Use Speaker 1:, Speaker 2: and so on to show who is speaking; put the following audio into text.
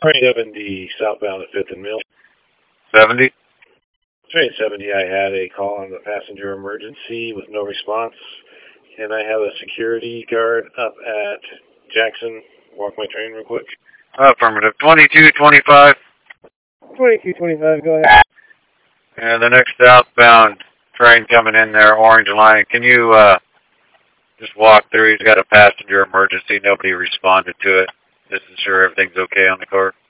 Speaker 1: Train 70 southbound at 5th and Mill.
Speaker 2: 70?
Speaker 1: Train 70, I had a call on the passenger emergency with no response. Can I have a security guard up at Jackson walk my train real quick?
Speaker 2: Affirmative. 2225.
Speaker 1: 2225, go ahead.
Speaker 2: And the next southbound train coming in there, Orange Line. Can you just walk through? He's got a passenger emergency. Nobody responded to it. Just ensure everything's okay on the car.